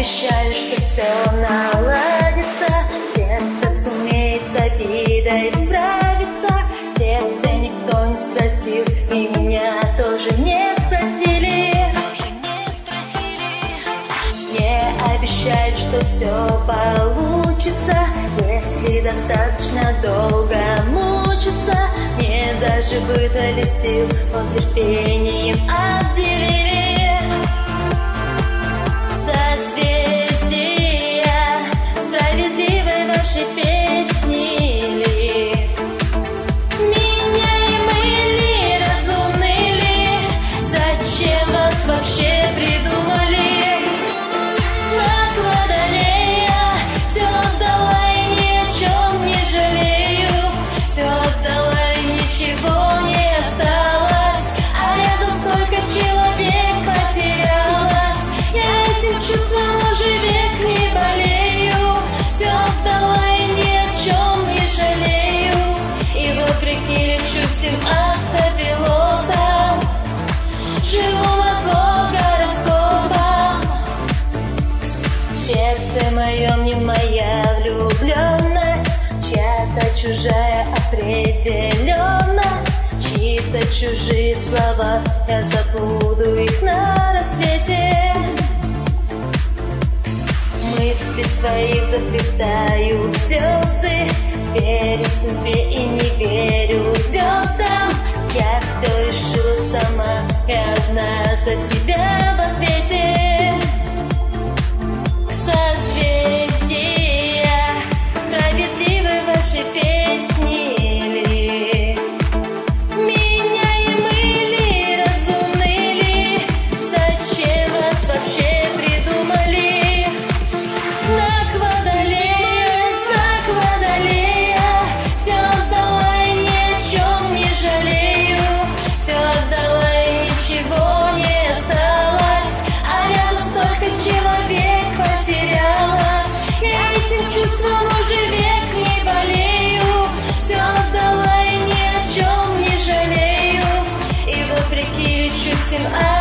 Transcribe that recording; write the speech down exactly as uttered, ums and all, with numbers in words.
обещали, что все наладится, сердце сумеет с обидой справиться. Сердце никто не спросил, и меня тоже не спросили. Мне обещают, что все получится, если достаточно долго мучиться. Мне даже выдали сил, но терпением обделили. Созвездия, справедливой вашей песни ли? Меня им или разумны ли? Зачем вас вообще придумали? Знак Водолея, все отдала и ни о чем не жалею. Все отдала и ничего не осталось, а рядом столько человек потерялось. Я этим чувством уже век не болею. Все отдала и ни о чем не жалею. И вопреки лечу всем автопилотам, живу назло гороскопам. Сердце моем не моя влюбленность, чья-то чужая определенность, чьи-то чужие слова, я забуду их на рассвете. Мысли свои заплетаю в слезы, верю судьбе и не верю звездам. Я все решила сама и одна за себя в ответе. Созвездия, справедливы ваши песни ли? Меня им или разумны ли? Зачем вас вообще придумали? Знак Водолея, знак Водолея, все отдала и ни о чем не жалею. Все отдала и ничего не осталось, а рядом столько человек потерялось. Я этим чувством уже век не болею. Все отдала и ни о чем не жалею. И вопреки лечу всем